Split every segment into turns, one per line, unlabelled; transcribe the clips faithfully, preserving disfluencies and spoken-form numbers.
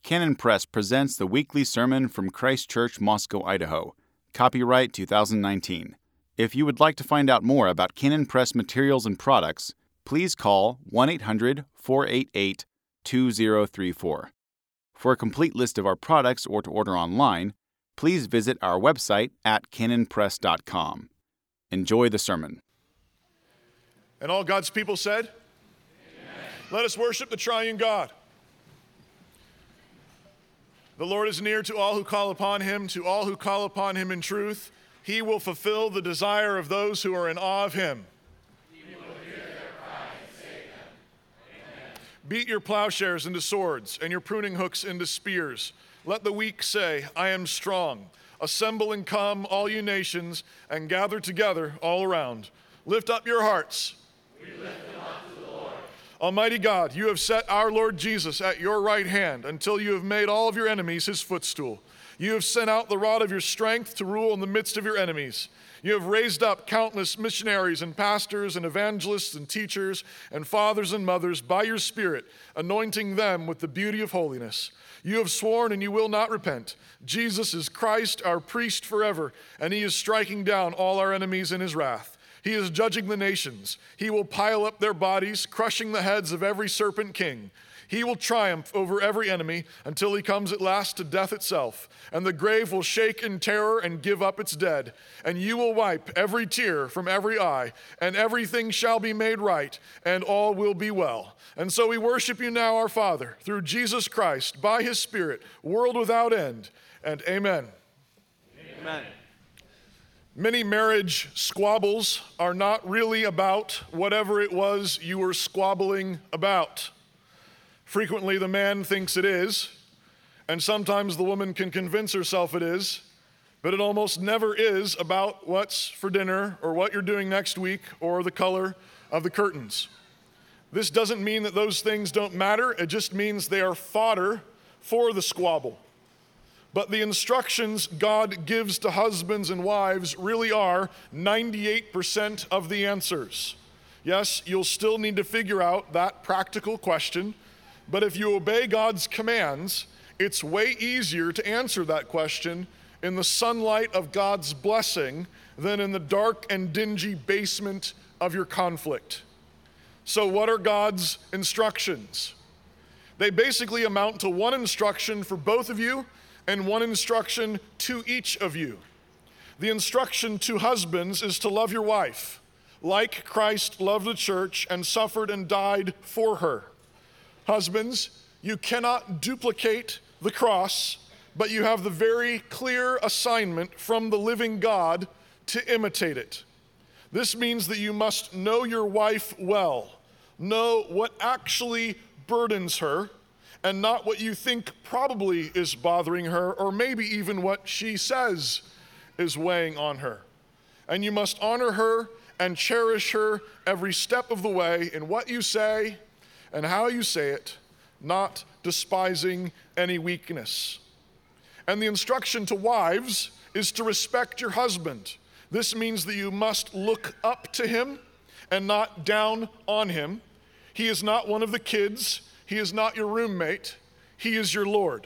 Canon Press presents the weekly sermon from Christ Church, Moscow, Idaho. Copyright two thousand nineteen. If you would like to find out more about Canon Press materials and products, please call one eight hundred, four eight eight, two zero three four. For a complete list of our products or to order online, please visit our website at canon press dot com. Enjoy the sermon.
And all God's people said, Amen. Let us worship the triune God. The Lord is near to all who call upon him, to all who call upon him in truth. He will fulfill the desire of those who are in awe of him. He will hear their cry and save them. Amen. Beat your plowshares into swords and your pruning hooks into spears. Let the weak say, I am strong. Assemble and come, all you nations, and gather together all around. Lift up your hearts. We lift them up to the Lord. Almighty God, you have set our Lord Jesus at your right hand until you have made all of your enemies his footstool. You have sent out the rod of your strength to rule in the midst of your enemies. You have raised up countless missionaries and pastors and evangelists and teachers and fathers and mothers by your Spirit, anointing them with the beauty of holiness. You have sworn and you will not repent. Jesus is Christ, our priest forever, and he is striking down all our enemies in his wrath. He is judging the nations. He will pile up their bodies, crushing the heads of every serpent king. He will triumph over every enemy until he comes at last to death itself, and the grave will shake in terror and give up its dead. And you will wipe every tear from every eye, and everything shall be made right, and all will be well. And so we worship you now, our Father, through Jesus Christ, by his Spirit, world without end. And amen.
Amen.
Many marriage squabbles are not really about whatever it was you were squabbling about. Frequently, the man thinks it is, and sometimes the woman can convince herself it is, but it almost never is about what's for dinner or what you're doing next week or the color of the curtains. This doesn't mean that those things don't matter. It just means they are fodder for the squabble. But the instructions God gives to husbands and wives really are ninety-eight percent of the answers. Yes, you'll still need to figure out that practical question, but if you obey God's commands, it's way easier to answer that question in the sunlight of God's blessing than in the dark and dingy basement of your conflict. So what are God's instructions? They basically amount to one instruction for both of you and one instruction to each of you. The instruction to husbands is to love your wife, like Christ loved the church and suffered and died for her. Husbands, you cannot duplicate the cross, but you have the very clear assignment from the living God to imitate it. This means that you must know your wife well, know what actually burdens her, and not what you think probably is bothering her, or maybe even what she says is weighing on her. And you must honor her and cherish her every step of the way in what you say and how you say it, not despising any weakness. And the instruction to wives is to respect your husband. This means that you must look up to him and not down on him. He is not one of the kids. He is not your roommate. He is your Lord.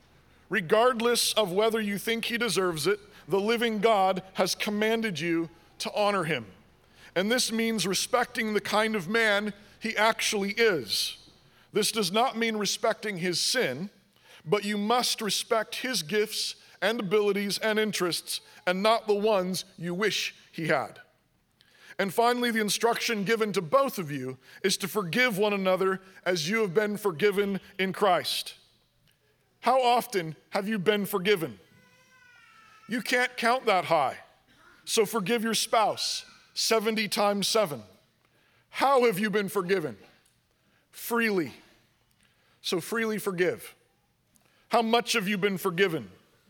Regardless of whether you think he deserves it, the living God has commanded you to honor him. And this means respecting the kind of man he actually is. This does not mean respecting his sin, but you must respect his gifts and abilities and interests, and not the ones you wish he had. And finally, the instruction given to both of you is to forgive one another as you have been forgiven in Christ. How often have you been forgiven? You can't count that high. So forgive your spouse seventy times seven. How have you been forgiven? Freely. So freely forgive. How much have you been forgiven?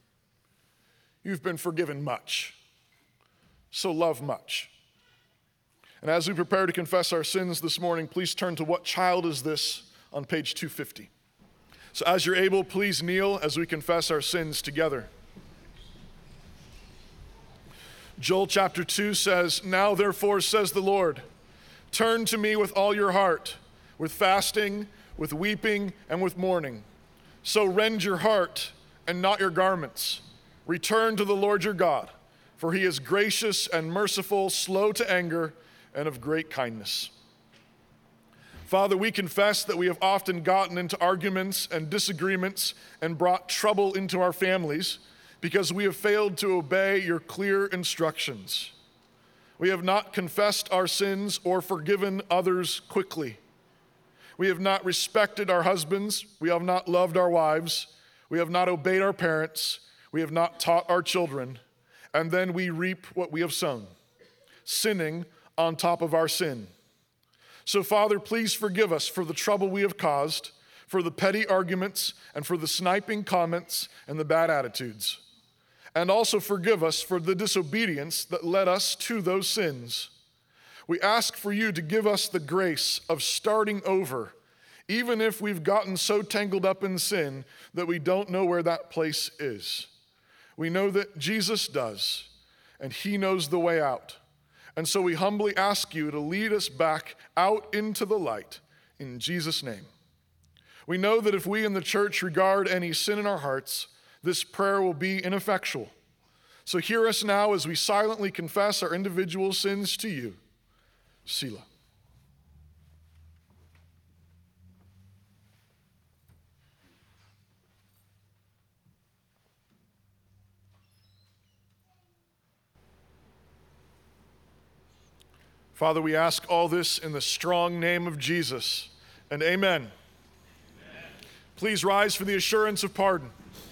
You've been forgiven much. So love much. And as we prepare to confess our sins this morning, please turn to What Child Is This on page two fifty. So as you're able, please kneel as we confess our sins together. Joel chapter two says, "Now therefore, says the Lord, turn to me with all your heart, with fasting, with weeping, and with mourning. So rend your heart and not your garments. Return to the Lord your God, for he is gracious and merciful, slow to anger, and of great kindness. Father, we confess that we have often gotten into arguments and disagreements and brought trouble into our families because we have failed to obey your clear instructions. We have not confessed our sins or forgiven others quickly. We have not respected our husbands. We have not loved our wives. We have not obeyed our parents. We have not taught our children. And then we reap what we have sown, sinning on top of our sin. So, Father, please forgive us for the trouble we have caused, for the petty arguments, and for the sniping comments and the bad attitudes. And also forgive us for the disobedience that led us to those sins. We ask for you to give us the grace of starting over, even if we've gotten so tangled up in sin that we don't know where that place is. We know that Jesus does, and he knows the way out. And so we humbly ask you to lead us back out into the light in Jesus' name. We know that if we in the church regard any sin in our hearts, this prayer will be ineffectual. So hear us now as we silently confess our individual sins to you. Selah. Father, we ask all this in the strong name of Jesus, and amen. Amen. Please rise for the assurance of pardon.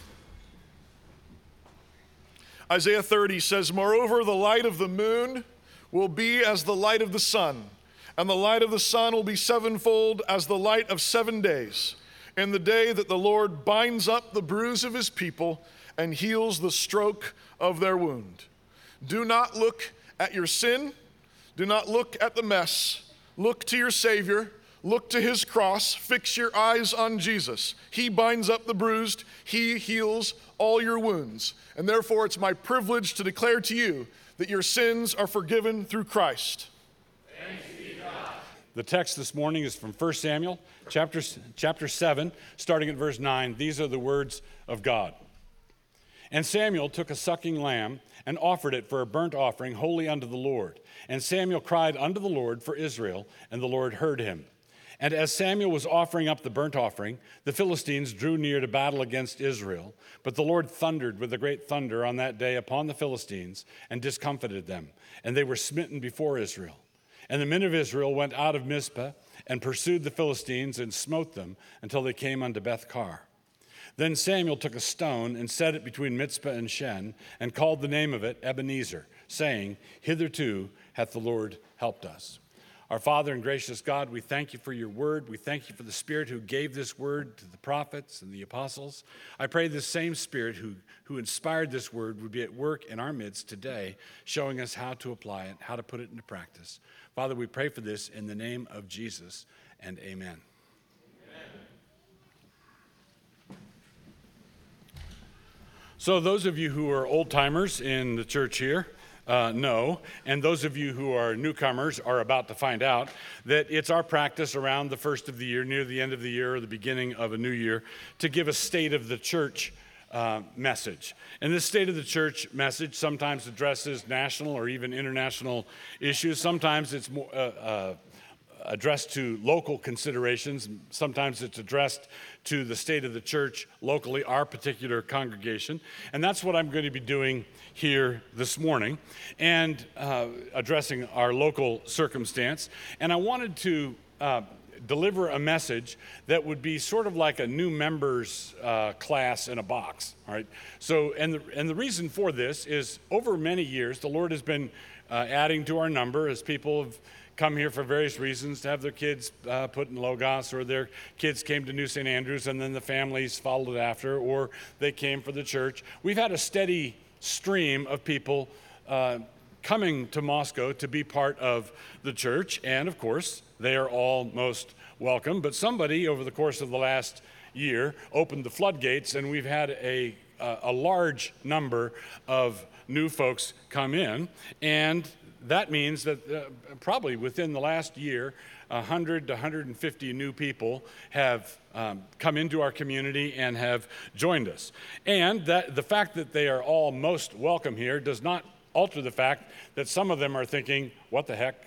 Isaiah thirty says, "Moreover, the light of the moon will be as the light of the sun, and the light of the sun will be sevenfold as the light of seven days, in the day that the Lord binds up the bruise of his people and heals the stroke of their wound." Do not look at your sin. Do not look at the mess. Look to your Savior. Look to his cross. Fix your eyes on Jesus. He binds up the bruised. He heals all your wounds. And therefore, it's my privilege to declare to you that your sins are forgiven through Christ.
Thanks be to God. The text this morning is from First Samuel, chapter, chapter seven, starting at verse nine. These are the words of God. "And Samuel took a sucking lamb and offered it for a burnt offering holy unto the Lord. And Samuel cried unto the Lord for Israel, and the Lord heard him. And as Samuel was offering up the burnt offering, the Philistines drew near to battle against Israel. But the Lord thundered with a great thunder on that day upon the Philistines and discomfited them, and they were smitten before Israel. And the men of Israel went out of Mizpah and pursued the Philistines and smote them until they came unto Beth-kar. Then Samuel took a stone and set it between Mizpah and Shen, and called the name of it Ebenezer, saying, Hitherto hath the Lord helped us." Our Father and gracious God, we thank you for your word. We thank you for the Spirit who gave this word to the prophets and the apostles. I pray this same Spirit who, who inspired this word would be at work in our midst today, showing us how to apply it, how to put it into practice. Father, we pray for this in the name of Jesus, and amen. So those of you who are old-timers in the church here uh, know, and those of you who are newcomers are about to find out, that it's our practice around the first of the year, near the end of the year or the beginning of a new year, to give a state of the church uh, message. And this state of the church message sometimes addresses national or even international issues. Sometimes it's more uh, uh, addressed to local considerations. Sometimes it's addressed to the state of the church locally, our particular congregation. And that's what I'm going to be doing here this morning, and uh, addressing our local circumstance. And I wanted to uh, deliver a message that would be sort of like a new members uh, class in a box, all right? So, and the, and the reason for this is over many years, the Lord has been uh, adding to our number as people have come here for various reasons, to have their kids uh, put in Logos, or their kids came to New Saint Andrews and then the families followed after, or they came for the church. We've had a steady stream of people uh, coming to Moscow to be part of the church, and of course, they are all most welcome. But somebody over the course of the last year opened the floodgates, and we've had a, a, a large number of new folks come in, and that means that uh, probably within the last year, one hundred to one hundred fifty new people have um, come into our community and have joined us. And that the fact that they are all most welcome here does not alter the fact that some of them are thinking, what the heck?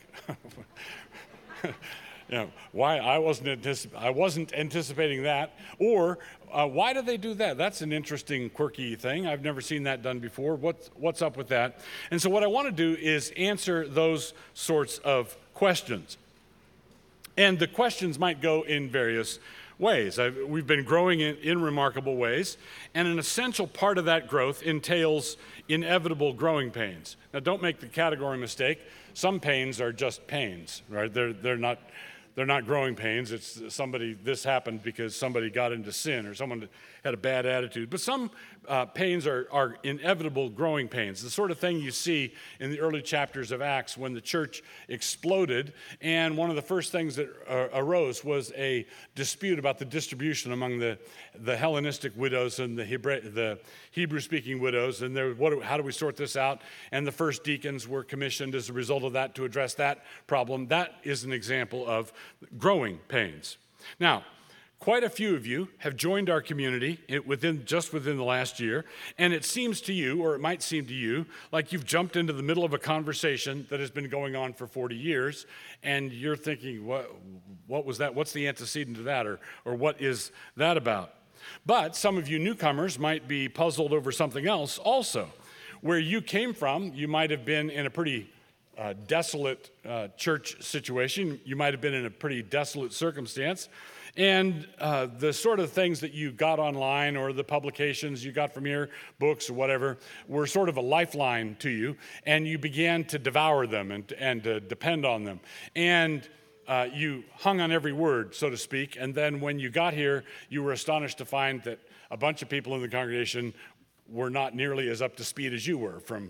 You know, why I wasn't anticip- I wasn't anticipating that, or uh, why do they do that? That's an interesting, quirky thing. I've never seen that done before. What's what's up with that? And so what I want to do is answer those sorts of questions. And the questions might go in various ways. I've, we've been growing in, in remarkable ways, and an essential part of that growth entails inevitable growing pains. Now, don't make the category mistake. Some pains are just pains, right? They're they're not. They're not growing pains. It's somebody, this happened because somebody got into sin or someone had a bad attitude. But some uh, pains are, are inevitable growing pains, the sort of thing you see in the early chapters of Acts when the church exploded. And one of the first things that uh, arose was a dispute about the distribution among the, the Hellenistic widows and the, Hebrew, the Hebrew-speaking widows. And there, what, how do we sort this out? And the first deacons were commissioned as a result of that to address that problem. That is an example of growing pains. Now, quite a few of you have joined our community within just within the last year, and it seems to you, or it might seem to you, like you've jumped into the middle of a conversation that has been going on for forty years, and you're thinking, what, what was that? What's the antecedent to that, or, or what is that about? But some of you newcomers might be puzzled over something else also. Where you came from, you might have been in a pretty Uh, desolate uh, church situation. You might have been in a pretty desolate circumstance. And uh, the sort of things that you got online or the publications you got from your books or whatever were sort of a lifeline to you, and you began to devour them and, and to depend on them. And uh, you hung on every word, so to speak, and then when you got here, you were astonished to find that a bunch of people in the congregation were not nearly as up to speed as you were from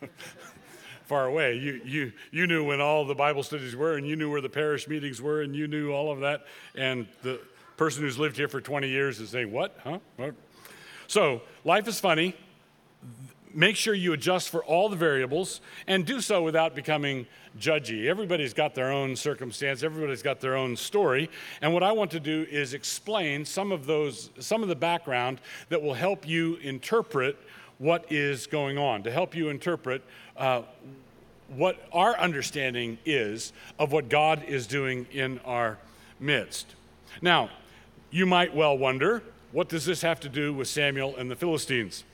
far away. You you you knew when all the Bible studies were, and you knew where the parish meetings were, and you knew all of that. And the person who's lived here for twenty years is saying, what? Huh? What? So life is funny. Make sure you adjust for all the variables and do so without becoming judgy. Everybody's got their own circumstance. Everybody's got their own story. And what I want to do is explain some of those, some of the background that will help you interpret what is going on, to help you interpret uh, what our understanding is of what God is doing in our midst. Now, you might well wonder, what does this have to do with Samuel and the Philistines?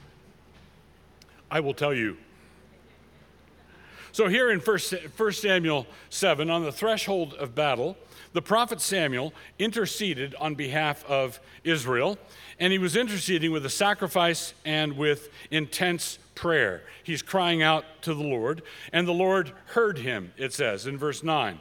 I will tell you. So here in First Samuel seven, on the threshold of battle, the prophet Samuel interceded on behalf of Israel, and he was interceding with a sacrifice and with intense prayer. He's crying out to the Lord, and the Lord heard him, it says in verse nine.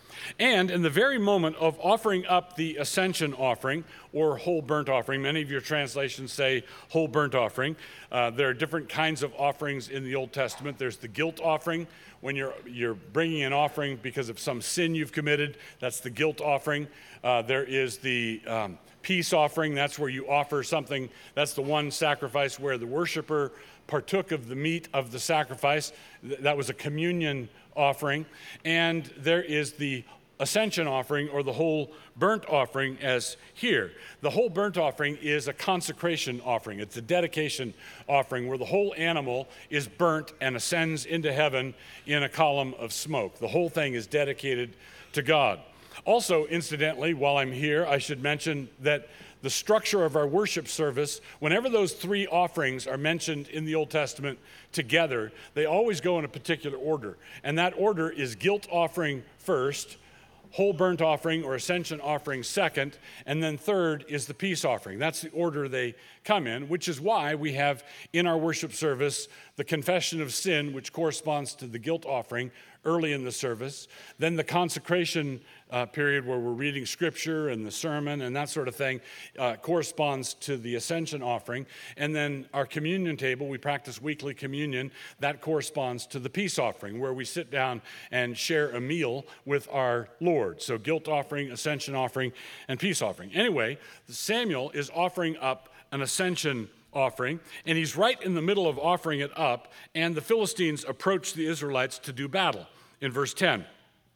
And in the very moment of offering up the ascension offering or whole burnt offering, many of your translations say whole burnt offering. Uh, there are different kinds of offerings in the Old Testament. There's the guilt offering, when you're you're bringing an offering because of some sin you've committed. That's the guilt offering. Uh, there is the um, peace offering. That's where you offer something. That's the one sacrifice where the worshiper partook of the meat of the sacrifice. That was a communion offering. And there is the ascension offering, or the whole burnt offering, as here. The whole burnt offering is a consecration offering. It's a dedication offering where the whole animal is burnt and ascends into heaven in a column of smoke. The whole thing is dedicated to God. Also, incidentally, while I'm here, I should mention that the structure of our worship service, whenever those three offerings are mentioned in the Old Testament together, they always go in a particular order. And that order is guilt offering first, whole burnt offering or ascension offering second, and then third is the peace offering. That's the order they come in, which is why we have in our worship service the confession of sin, which corresponds to the guilt offering early in the service, then the consecration uh, period where we're reading scripture and the sermon and that sort of thing uh, corresponds to the ascension offering, and then our communion table, we practice weekly communion, that corresponds to the peace offering, where we sit down and share a meal with our Lord. So guilt offering, ascension offering, and peace offering. Anyway, Samuel is offering up an ascension offering, and he's right in the middle of offering it up, and the Philistines approach the Israelites to do battle. in verse ten.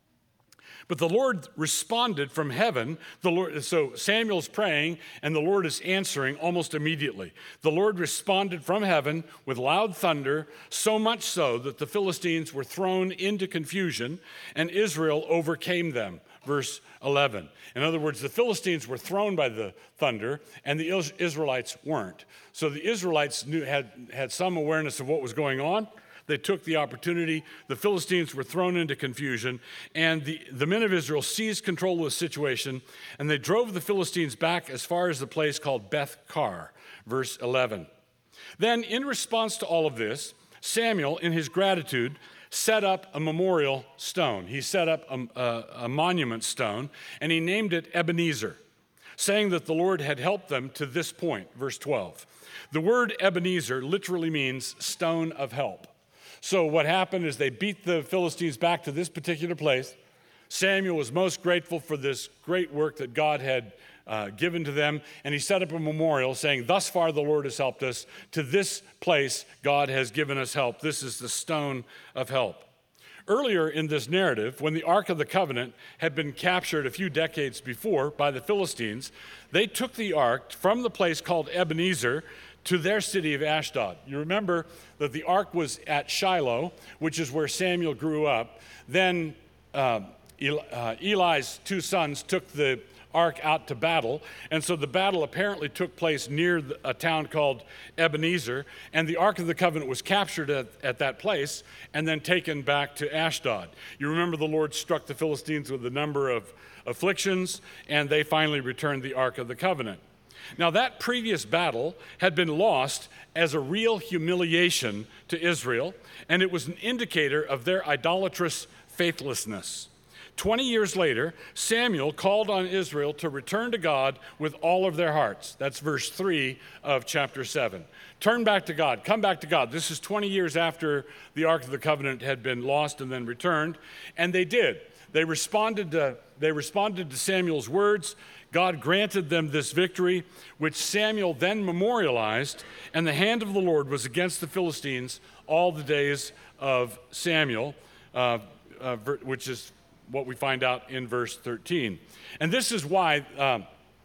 But the Lord responded from heaven. The Lord, so Samuel's praying, and the Lord is answering almost immediately. The Lord responded from heaven with loud thunder, so much so that the Philistines were thrown into confusion, and Israel overcame them. Verse eleven. In other words, the Philistines were thrown by the thunder, and the Israelites weren't. So the Israelites knew, had, had some awareness of what was going on. They took the opportunity. The Philistines were thrown into confusion, and the, the men of Israel seized control of the situation, and they drove the Philistines back as far as the place called Beth-kar, verse eleven. Then, in response to all of this, Samuel, in his gratitude, set up a memorial stone. He set up a, a, a monument stone, and he named it Ebenezer, saying that the Lord had helped them to this point, verse twelve. The word Ebenezer literally means stone of help. So what happened is they beat the Philistines back to this particular place. Samuel was most grateful for this great work that God had uh, given to them, and he set up a memorial saying, thus far the Lord has helped us. To this place God has given us help. This is the stone of help. Earlier in this narrative, when the Ark of the Covenant had been captured a few decades before by the Philistines, they took the Ark from the place called Ebenezer to their city of Ashdod. You remember that the ark was at Shiloh, which is where Samuel grew up. Then uh, Eli, uh, Eli's two sons took the ark out to battle, and so the battle apparently took place near the, a town called Ebenezer, and the Ark of the Covenant was captured at, at that place and then taken back to Ashdod. You remember the Lord struck the Philistines with a number of afflictions, and they finally returned the Ark of the Covenant. Now, that previous battle had been lost as a real humiliation to Israel, and it was an indicator of their idolatrous faithlessness. Twenty years later, Samuel called on Israel to return to God with all of their hearts. That's verse three of chapter seven. Turn back to God. Come back to God. This is twenty years after the Ark of the Covenant had been lost and then returned, and they did. They responded to, they responded to Samuel's words. God granted them this victory, which Samuel then memorialized, and the hand of the Lord was against the Philistines all the days of Samuel, uh, uh, which is what we find out in verse thirteen. And this is why, um,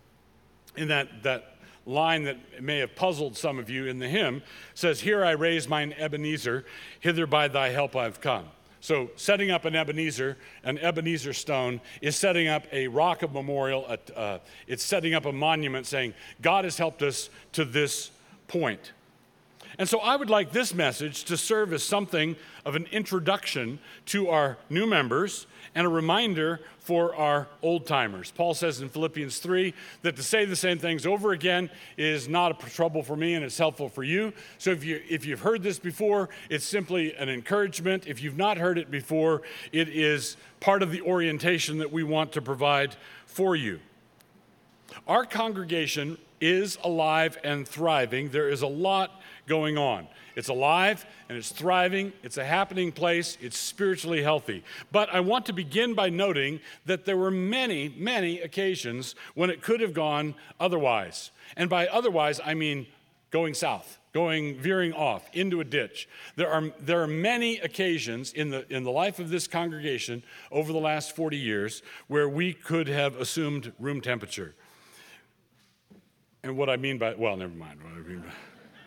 in that, that line that may have puzzled some of you in the hymn, says, here I raise mine Ebenezer, hither by thy help I've come. So setting up an Ebenezer, an Ebenezer stone, is setting up a rock of memorial. Uh, it's setting up a monument saying, God has helped us to this point. And so I would like this message to serve as something of an introduction to our new members and a reminder for our old timers. Paul says in Philippians three that to say the same things over again is not a trouble for me and it's helpful for you. So if, you, if you've heard this before, it's simply an encouragement. If you've not heard it before, it is part of the orientation that we want to provide for you. Our congregation is alive and thriving. There is a lot going on. It's alive and it's thriving. It's a happening place. It's spiritually healthy. But I want to begin by noting that there were many, many occasions when it could have gone otherwise. And by otherwise, I mean going south, going, veering off into a ditch. There are, there are many occasions in the, in the life of this congregation over the last forty years where we could have assumed room temperature. And what I mean by, well, never mind what I mean by.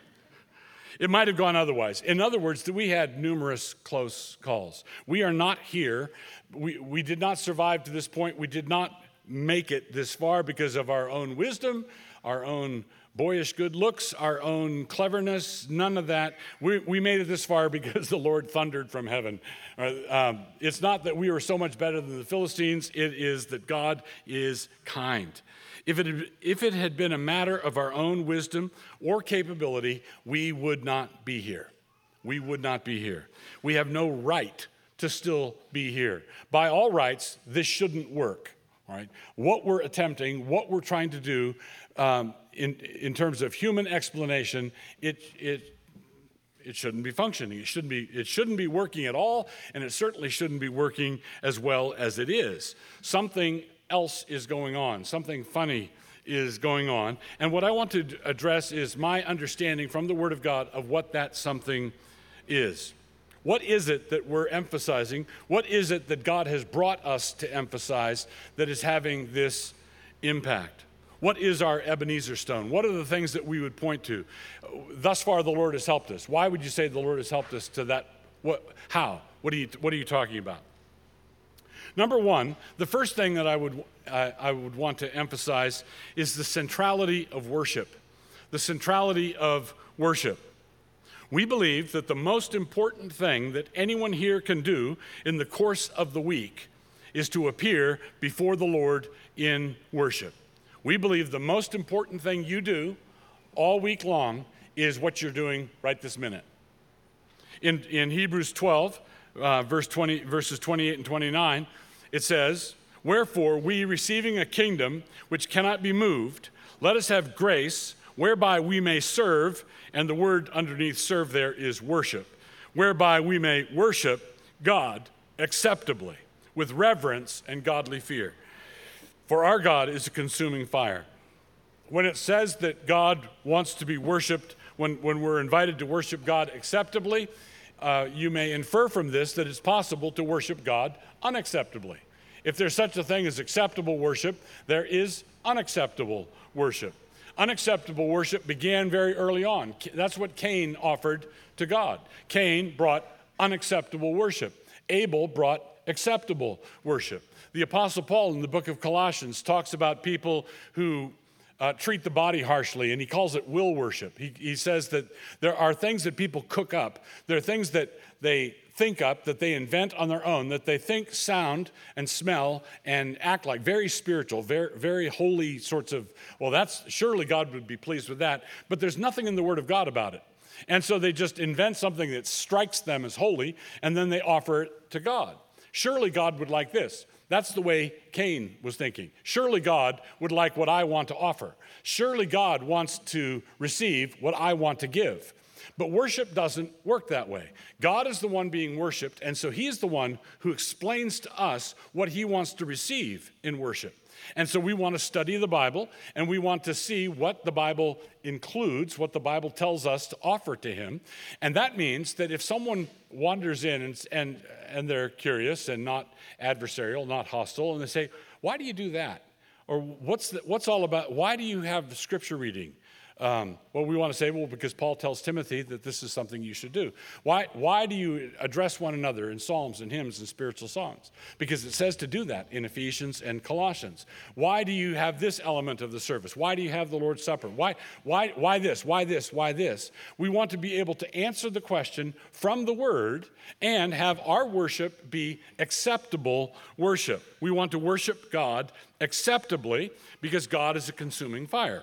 It might have gone otherwise. In other words, we had numerous close calls. We are not here. We, we did not survive to this point. We did not make it this far because of our own wisdom, our own boyish good looks, our own cleverness, none of that. We, we made it this far because the Lord thundered from heaven. Um, it's not that we were so much better than the Philistines. It is that God is kind. If it, if it had been a matter of our own wisdom or capability, we would not be here. We would not be here. We have no right to still be here. By all rights, this shouldn't work. Right? What we're attempting, what we're trying to do um, in, in terms of human explanation, it, it, it shouldn't be functioning. It shouldn't be, it shouldn't be working at all, and it certainly shouldn't be working as well as it is. Something else is going on. Something funny is going on. And what I want to address is my understanding from the Word of God of what that something is. What is it that we're emphasizing? What is it that God has brought us to emphasize that is having this impact? What is our Ebenezer stone? What are the things that we would point to? Thus far, the Lord has helped us. Why would you say the Lord has helped us to that? What? How? What are you, what are you talking about? Number one, the first thing that I would, uh, I would want to emphasize is the centrality of worship. The centrality of worship. We believe that the most important thing that anyone here can do in the course of the week is to appear before the Lord in worship. We believe the most important thing you do all week long is what you're doing right this minute. In, in Hebrews twelve, uh, verse twenty, verses twenty-eight and twenty-nine, it says, "Wherefore we, receiving a kingdom which cannot be moved, let us have grace whereby we may serve," and the word underneath serve there is worship, "whereby we may worship God acceptably, with reverence and godly fear. For our God is a consuming fire." When it says that God wants to be worshiped, when, when we're invited to worship God acceptably, uh, you may infer from this that it's possible to worship God unacceptably. If there's such a thing as acceptable worship, there is unacceptable worship. Unacceptable worship began very early on. That's what Cain offered to God. Cain brought unacceptable worship. Abel brought acceptable worship. The Apostle Paul in the book of Colossians talks about people who uh, treat the body harshly, and he calls it will worship. He, he says that there are things that people cook up. There are things that they think up, that they invent on their own, that they think sound and smell and act like very spiritual, very, very holy sorts of, well, that's surely God would be pleased with that, but there's nothing in the Word of God about it. And so they just invent something that strikes them as holy, and then they offer it to God. Surely God would like this. That's the way Cain was thinking. Surely God would like what I want to offer. Surely God wants to receive what I want to give. But worship doesn't work that way. God is the one being worshiped, and so he's the one who explains to us what he wants to receive in worship. And so we want to study the Bible, and we want to see what the Bible includes, what the Bible tells us to offer to him. And that means that if someone wanders in and, and, and they're curious and not adversarial, not hostile, and they say, "Why do you do that?" Or what's, the, what's all about, why do you have the scripture reading? Um, well, we want to say, well, because Paul tells Timothy that this is something you should do. Why, why do you address one another in psalms and hymns and spiritual songs? Because it says to do that in Ephesians and Colossians. Why do you have this element of the service? Why do you have the Lord's Supper? Why, why, why this? Why this? Why this? We want to be able to answer the question from the Word and have our worship be acceptable worship. We want to worship God acceptably because God is a consuming fire.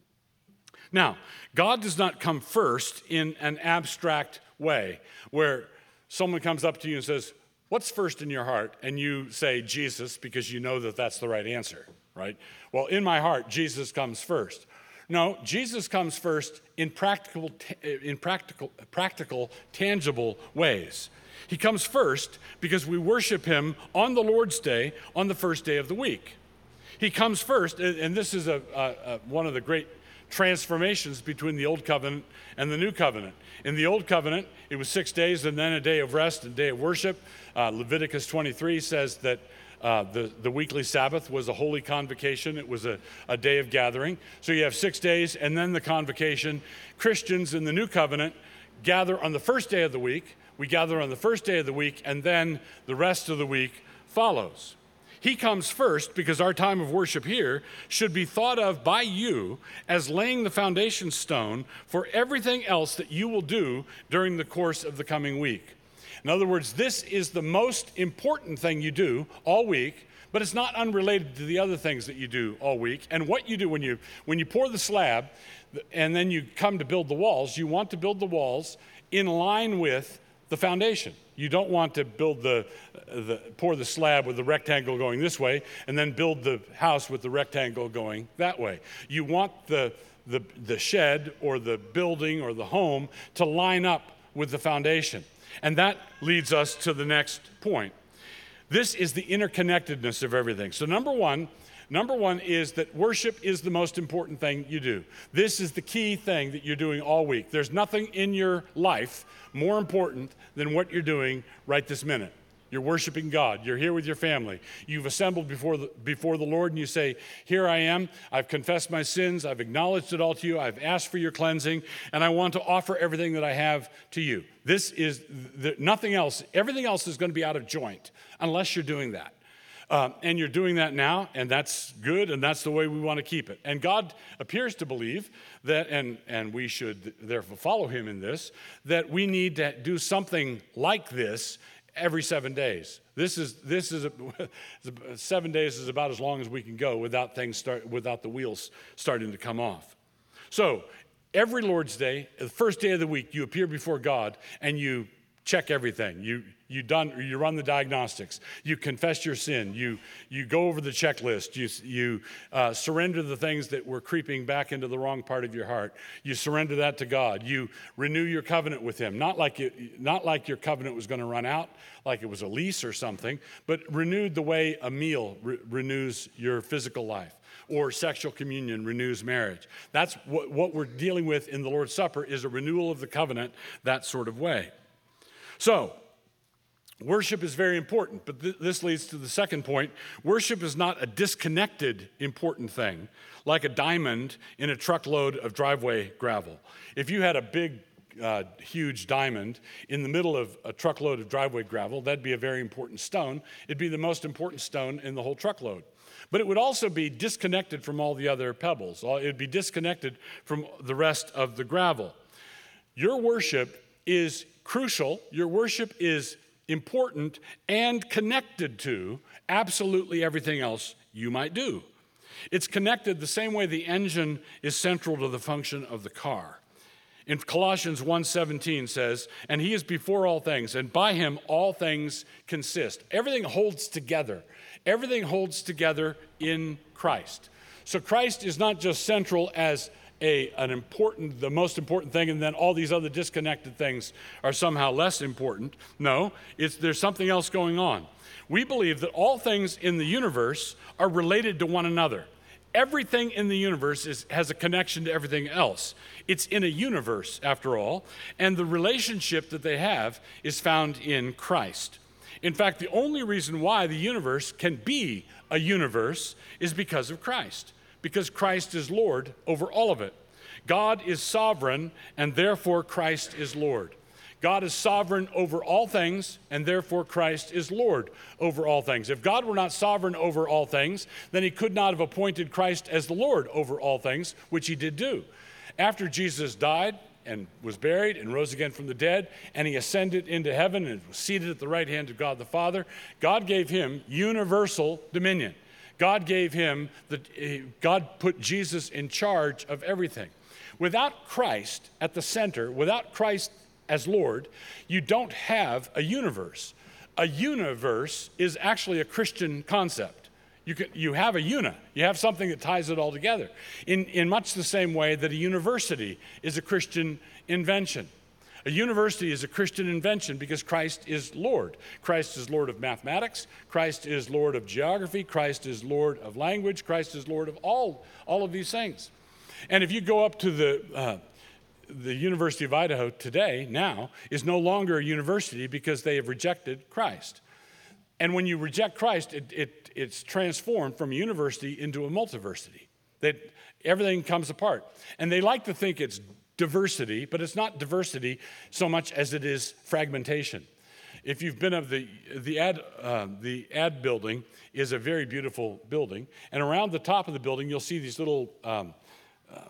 Now, God does not come first in an abstract way where someone comes up to you and says, "What's first in your heart?" And you say, "Jesus," because you know that that's the right answer, right? Well, in my heart, Jesus comes first. No, Jesus comes first in practical, in practical, practical, tangible ways. He comes first because we worship him on the Lord's Day, on the first day of the week. He comes first, and this is a, a, a, one of the great transformations between the Old Covenant and the New Covenant. In the Old Covenant, it was six days and then a day of rest and day of worship. Uh, Leviticus twenty-three says that uh, the, the weekly Sabbath was a holy convocation. It was a, a day of gathering. So you have six days and then the convocation. Christians in the New Covenant gather on the first day of the week. We gather on the first day of the week, and then the rest of the week follows. He comes first because our time of worship here should be thought of by you as laying the foundation stone for everything else that you will do during the course of the coming week. In other words, this is the most important thing you do all week, but it's not unrelated to the other things that you do all week. And what you do when you when you pour the slab and then you come to build the walls, you want to build the walls in line with the foundation. You don't want to build the, the, pour the slab with the rectangle going this way and then build the house with the rectangle going that way. You want the, the, the shed or the building or the home to line up with the foundation. And that leads us to the next point. This is the interconnectedness of everything. So number one, Number one is that worship is the most important thing you do. This is the key thing that you're doing all week. There's nothing in your life more important than what you're doing right this minute. You're worshiping God. You're here with your family. You've assembled before the, before the Lord, and you say, here I am. I've confessed my sins. I've acknowledged it all to you. I've asked for your cleansing, and I want to offer everything that I have to you. This is the, nothing else. Everything else is going to be out of joint unless you're doing that. Um, and you're doing that now, and that's good, and that's the way we want to keep it. And God appears to believe that, and, and we should therefore follow him in this, that we need to do something like this every seven days. This is this is a, seven days is about as long as we can go without things start without the wheels starting to come off. So every Lord's Day, the first day of the week, you appear before God and you check everything. You you done you run the diagnostics. You confess your sin. You you go over the checklist. You you uh, surrender the things that were creeping back into the wrong part of your heart. You surrender that to God. You renew your covenant with him. Not like it, not like your covenant was going to run out, like it was a lease or something, but renewed the way a meal re- renews your physical life, or sexual communion renews marriage. That's what, what we're dealing with in the Lord's Supper, is a renewal of the covenant that sort of way. So, worship is very important, but th- this leads to the second point. Worship is not a disconnected important thing, like a diamond in a truckload of driveway gravel. If you had a big, uh, huge diamond in the middle of a truckload of driveway gravel, that'd be a very important stone. It'd be the most important stone in the whole truckload. But it would also be disconnected from all the other pebbles. It would be disconnected from the rest of the gravel. Your worship is crucial. Your worship is important and connected to absolutely everything else you might do. It's connected the same way the engine is central to the function of the car. In Colossians one seventeen says, and he is before all things, and by him all things consist. Everything holds together. Everything holds together in Christ. So Christ is not just central as A, an important, the most important thing, and then all these other disconnected things are somehow less important. No, it's, there's something else going on. We believe that all things in the universe are related to one another. Everything in the universe is, has a connection to everything else. It's in a universe, after all, and the relationship that they have is found in Christ. In fact, the only reason why the universe can be a universe is because of Christ. Because Christ is Lord over all of it. God is sovereign, and therefore Christ is Lord. God is sovereign over all things, and therefore Christ is Lord over all things. If God were not sovereign over all things, then he could not have appointed Christ as the Lord over all things, which he did do. After Jesus died and was buried and rose again from the dead, and he ascended into heaven and was seated at the right hand of God the Father, God gave him universal dominion. God gave him, the, God put Jesus in charge of everything. Without Christ at the center, without Christ as Lord, you don't have a universe. A universe is actually a Christian concept. You can, you have a una, you have something that ties it all together. In, in much the same way that a university is a Christian invention. A university is a Christian invention because Christ is Lord. Christ is Lord of mathematics. Christ is Lord of geography. Christ is Lord of language. Christ is Lord of all, all of these things. And if you go up to the, uh, the University of Idaho today, now, is no longer a university because they have rejected Christ. And when you reject Christ, it, it, it's transformed from a university into a multiversity. That everything comes apart. And they like to think it's diversity, but it's not diversity so much as it is fragmentation. If you've been of the the ad uh, the ad building is a very beautiful building, and around the top of the building you'll see these little um, uh,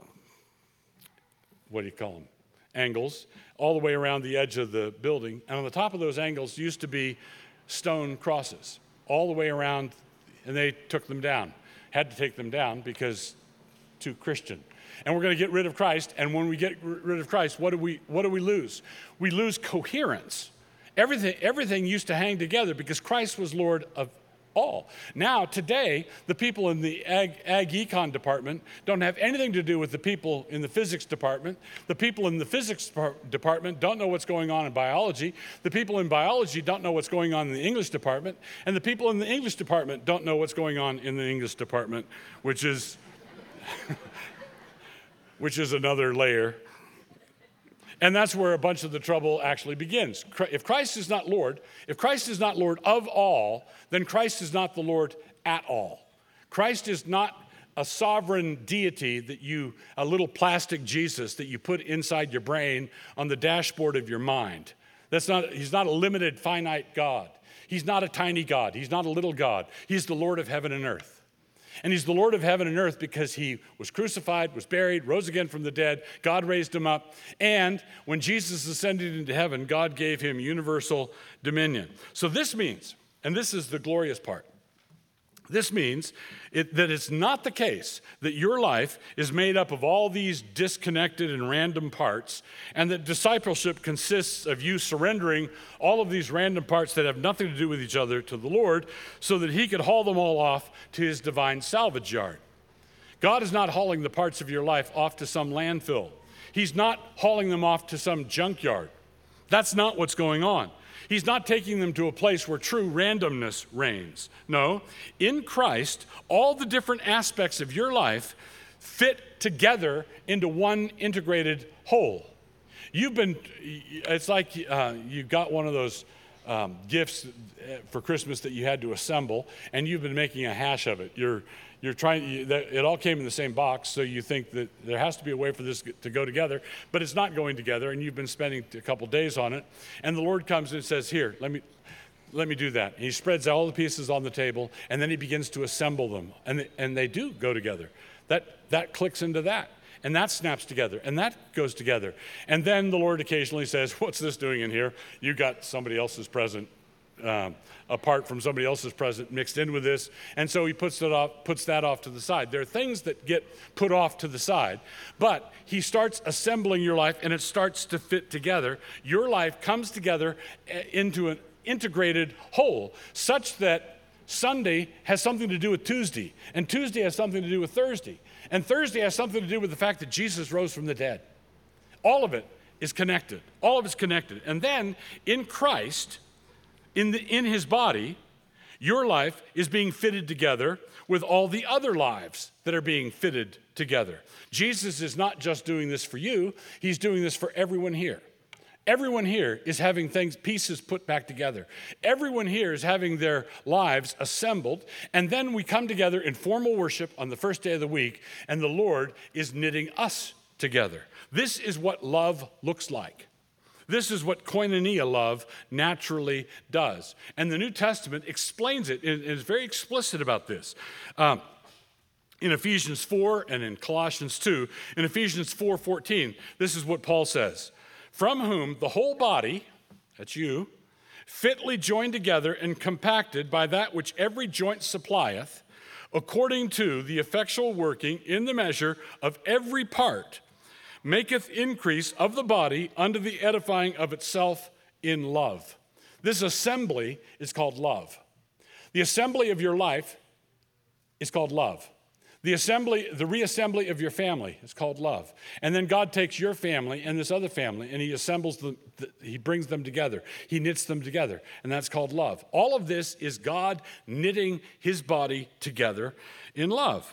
what do you call them? Angles all the way around the edge of the building, and on the top of those angles used to be stone crosses all the way around, and they took them down. Had to take them down because too Christian. And we're going to get rid of Christ. And when we get rid of Christ, what do we what do we lose? We lose coherence. Everything everything used to hang together because Christ was Lord of all. Now, today, the people in the ag, ag econ department don't have anything to do with the people in the physics department. The people in the physics department don't know what's going on in biology. The people in biology don't know what's going on in the English department. And the people in the English department don't know what's going on in the English department, which is, which is another layer. And that's where a bunch of the trouble actually begins. If Christ is not Lord, if Christ is not Lord of all, then Christ is not the Lord at all. Christ is not a sovereign deity that you, a little plastic Jesus that you put inside your brain on the dashboard of your mind. That's not, he's not a limited, finite God. He's not a tiny God. He's not a little God. He's the Lord of heaven and earth. And he's the Lord of heaven and earth because he was crucified, was buried, rose again from the dead. God raised him up. And when Jesus ascended into heaven, God gave him universal dominion. So this means, and this is the glorious part, this means it, that it's not the case that your life is made up of all these disconnected and random parts, and that discipleship consists of you surrendering all of these random parts that have nothing to do with each other to the Lord so that he could haul them all off to his divine salvage yard. God is not hauling the parts of your life off to some landfill. He's not hauling them off to some junkyard. That's not what's going on. He's not taking them to a place where true randomness reigns. No, in Christ, all the different aspects of your life fit together into one integrated whole. You've been, it's like uh, you got one of those um, gifts for Christmas that you had to assemble, and you've been making a hash of it. You're You're trying, you, it all came in the same box, so you think that there has to be a way for this to go together, but it's not going together, and you've been spending a couple days on it, and the Lord comes and says, here, let me let me do that. And he spreads all the pieces on the table, and then he begins to assemble them, and, and they do go together. That, that clicks into that, and that snaps together, and that goes together. And then the Lord occasionally says, what's this doing in here? You got somebody else's present Um, apart from somebody else's present mixed in with this, and so he puts it off, puts that off to the side. There are things that get put off to the side, but he starts assembling your life, and it starts to fit together. Your life comes together into an integrated whole, such that Sunday has something to do with Tuesday, and Tuesday has something to do with Thursday, and Thursday has something to do with the fact that Jesus rose from the dead. All of it is connected. All of it's connected. And then in Christ, In, the, in his body, your life is being fitted together with all the other lives that are being fitted together. Jesus is not just doing this for you, he's doing this for everyone here. Everyone here is having things, pieces put back together. Everyone here is having their lives assembled, and then we come together in formal worship on the first day of the week, and the Lord is knitting us together. This is what love looks like. This is what koinonia love naturally does. And the New Testament explains it and is very explicit about this. Um, in Ephesians four and in Colossians two, in Ephesians four fourteen, this is what Paul says. From whom the whole body, that's you, fitly joined together and compacted by that which every joint supplieth, according to the effectual working in the measure of every part, maketh increase of the body unto the edifying of itself in love. This assembly is called love. The assembly of your life is called love. The assembly, the reassembly of your family is called love. And then God takes your family and this other family and he assembles them, he brings them together. He knits them together, and that's called love. All of this is God knitting his body together in love.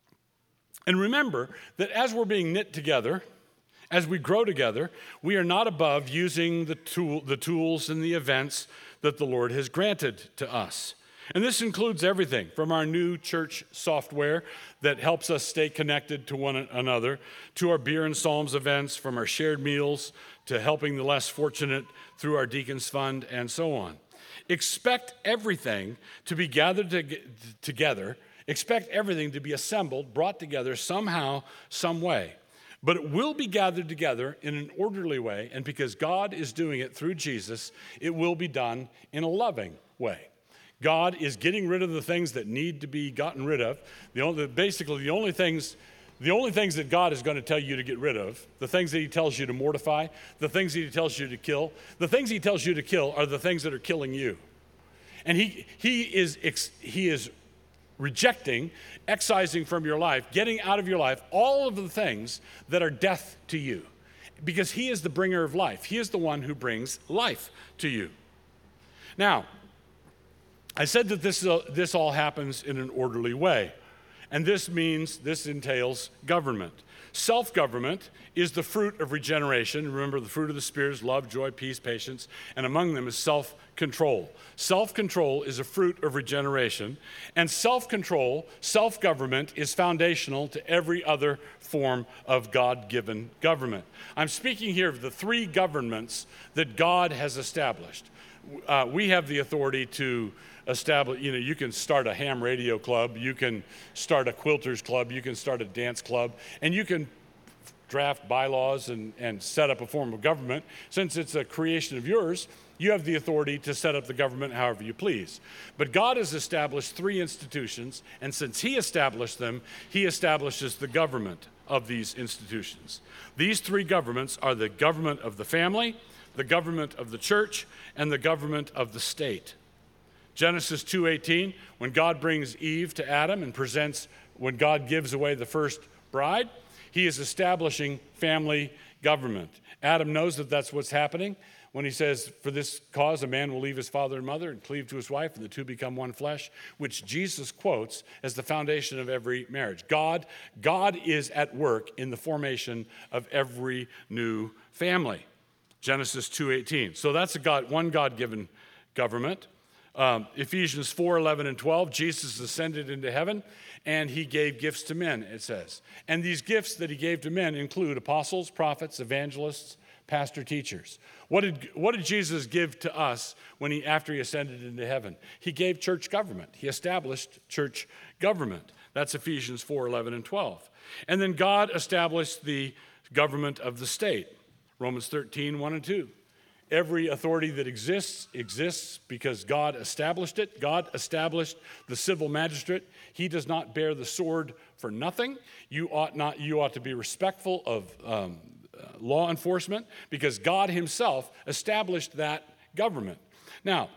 And remember that as we're being knit together, as we grow together, we are not above using the tool, the tools and the events that the Lord has granted to us. And this includes everything from our new church software that helps us stay connected to one another, to our Beer and Psalms events, from our shared meals, to helping the less fortunate through our Deacons Fund, and so on. Expect everything to be gathered to, together. Expect everything to be assembled, brought together somehow, some way. But it will be gathered together in an orderly way, and because God is doing it through Jesus, it will be done in a loving way. God is getting rid of the things that need to be gotten rid of. The only, basically, the only things, the only things that God is going to tell you to get rid of, the things that he tells you to mortify, the things that he tells you to kill, the things he tells you to kill are the things that are killing you. And he, he, is, ex, he is rejecting, excising from your life, getting out of your life all of the things that are death to you. Because he is the bringer of life. He is the one who brings life to you. Now, I said that this, uh, this all happens in an orderly way. And this means, this entails government. Self-government is the fruit of regeneration. Remember, the fruit of the Spirit is love, joy, peace, patience, and among them is self-control. Self-control is a fruit of regeneration, and self-control, self-government is foundational to every other form of God-given government. I'm speaking here of the three governments that God has established. Uh, we have the authority to establish, you know, you can start a ham radio club, you can start a quilters club, you can start a dance club, and you can draft bylaws and, and set up a form of government. Since it's a creation of yours, you have the authority to set up the government however you please. But God has established three institutions, and since he established them, he establishes the government of these institutions. These three governments are the government of the family, the government of the church, and the government of the state. Genesis two eighteen, when God brings Eve to Adam and presents, when God gives away the first bride, he is establishing family government. Adam knows that that's what's happening when he says, for this cause a man will leave his father and mother and cleave to his wife, and the two become one flesh, which Jesus quotes as the foundation of every marriage. God, God is at work in the formation of every new family. Genesis two eighteen. So that's a God, one God-given government. Um, Ephesians four eleven and twelve, Jesus ascended into heaven, and he gave gifts to men, it says. And these gifts that he gave to men include apostles, prophets, evangelists, pastor, teachers. What did, what did Jesus give to us when he, after he ascended into heaven? He gave church government. He established church government. That's Ephesians four eleven and twelve. And then God established the government of the state. Romans thirteen one and two. Every authority that exists, exists because God established it. God established the civil magistrate. He does not bear the sword for nothing. You ought not, you ought to be respectful of um, uh, law enforcement because God himself established that government. Now,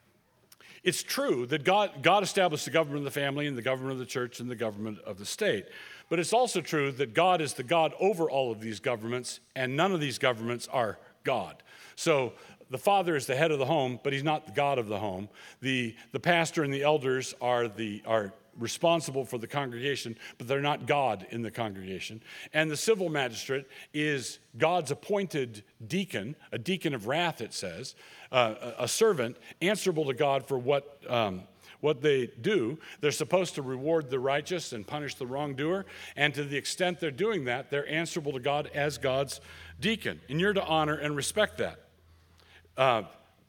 it's true that God, God established the government of the family and the government of the church and the government of the state. But it's also true that God is the God over all of these governments, and none of these governments are God. So the father is the head of the home, but he's not the God of the home. The, the pastor and the elders are, the, are responsible for the congregation, but they're not God in the congregation. And the civil magistrate is God's appointed deacon, a deacon of wrath, it says, uh, a, a servant answerable to God for what, um, what they do. They're supposed to reward the righteous and punish the wrongdoer. And to the extent they're doing that, they're answerable to God as God's deacon. And you're to honor and respect that. Uh,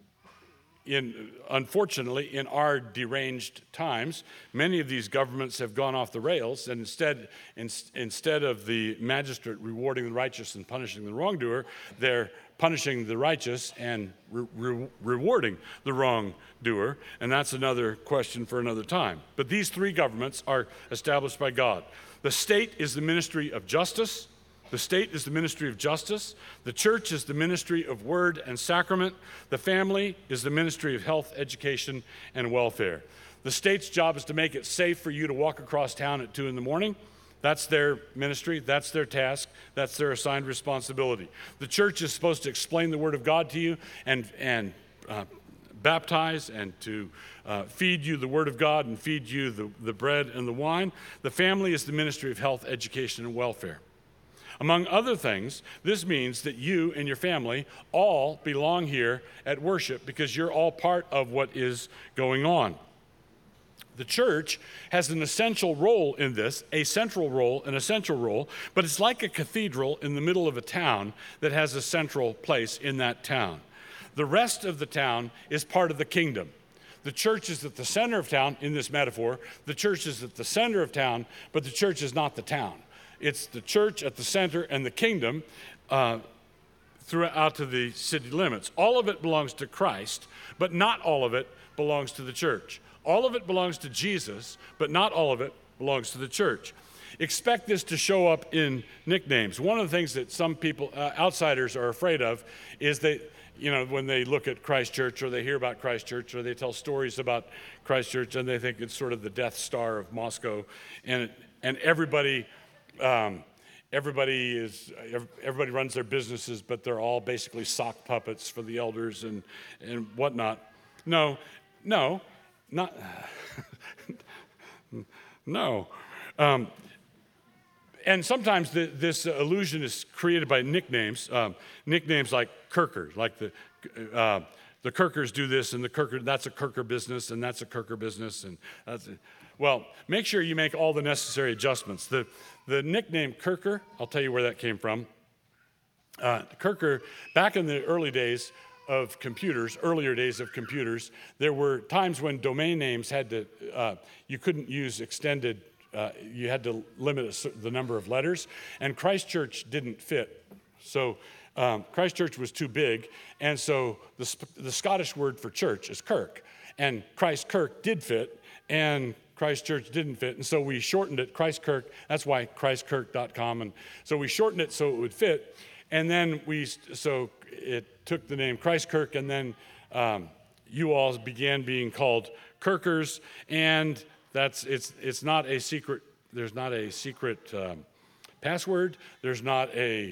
in, unfortunately, in our deranged times, many of these governments have gone off the rails, and instead, in, instead of the magistrate rewarding the righteous and punishing the wrongdoer, they're punishing the righteous and re- re- rewarding the wrongdoer, and that's another question for another time. But these three governments are established by God. The state is the ministry of justice. The state is the ministry of justice. The church is the ministry of word and sacrament. The family is the ministry of health, education, and welfare. The state's job is to make it safe for you to walk across town at two in the morning. That's their ministry. That's their task. That's their assigned responsibility. The church is supposed to explain the word of God to you and, and uh, baptize and to uh, feed you the word of God and feed you the, the bread and the wine. The family is the ministry of health, education, and welfare. Among other things, this means that you and your family all belong here at worship because you're all part of what is going on. The church has an essential role in this, a central role, an essential role, but it's like a cathedral in the middle of a town that has a central place in that town. The rest of the town is part of the kingdom. The church is at the center of town in this metaphor. The church is at the center of town, but the church is not the town. It's the church at the center and the kingdom uh, throughout to the city limits. All of it belongs to Christ, but not all of it belongs to the church. All of it belongs to Jesus, but not all of it belongs to the church. expect this to show up in nicknames. One of the things that some people, uh, outsiders, are afraid of is that, you know, when they look at Christ Church or they hear about Christ Church or they tell stories about Christ Church and they think it's sort of the Death Star of Moscow, and and everybody, um, everybody is everybody runs their businesses, but they're all basically sock puppets for the elders and and whatnot. No, no, not no. Um, And sometimes the, this illusion is created by nicknames, um, nicknames like Kirker, like the uh, the Kirkers do this, and the Kirker, that's a Kirker business, and that's a Kirker business, and that's a, well, make sure you make all the necessary adjustments. The the nickname Kirker, I'll tell you where that came from. Uh, Kirker, back in the early days of computers, earlier days of computers, there were times when domain names had to, uh, you couldn't use extended. Uh, you had to limit a, the number of letters, and Christ Church didn't fit. So um, Christ Church was too big, and so the, the Scottish word for church is Kirk, and Christ Kirk did fit, and Christ Church didn't fit, and so we shortened it, Christ Kirk. That's why christ kirk dot com, and so we shortened it so it would fit, and then we, so it took the name Christ Kirk, and then um, you all began being called Kirkers, and That's it's it's not a secret. There's not a secret um, password. There's not a.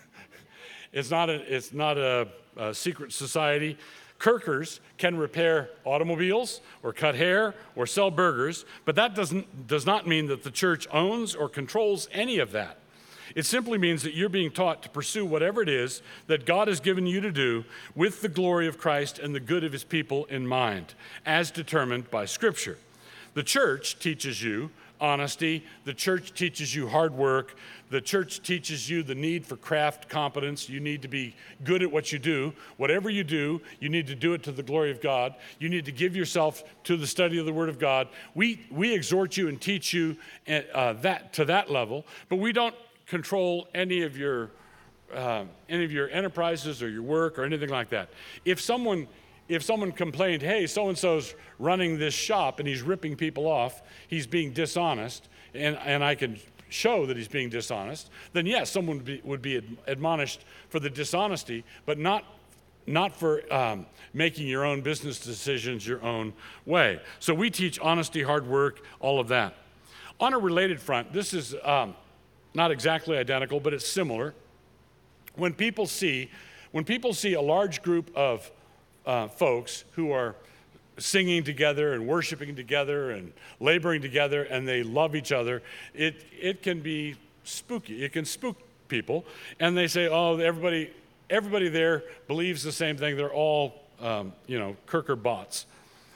It's not a. It's not a, a secret society. Kirkers can repair automobiles or cut hair or sell burgers, but that doesn't does not mean that the church owns or controls any of that. It simply means that you're being taught to pursue whatever it is that God has given you to do with the glory of Christ and the good of his people in mind, as determined by Scripture. The church teaches you honesty. The church teaches you hard work. The church teaches you the need for craft competence. You need to be good at what you do. Whatever you do, you need to do it to the glory of God. You need to give yourself to the study of the Word of God. We we exhort you and teach you uh, that to that level, but we don't control any of your uh, any of your enterprises or your work or anything like that. If someone If someone complained, hey, so-and-so's running this shop and he's ripping people off, he's being dishonest, and, and I can show that he's being dishonest, then yes, someone would be, would be admonished for the dishonesty, but not, not for um, making your own business decisions your own way. So we teach honesty, hard work, all of that. On a related front, this is um, not exactly identical, but it's similar. When people see, when people see a large group of Uh, folks who are singing together and worshiping together and laboring together and they love each other, it it can be spooky. It can spook people. And they say, oh, everybody everybody there believes the same thing. They're all, um, you know, Kirker bots.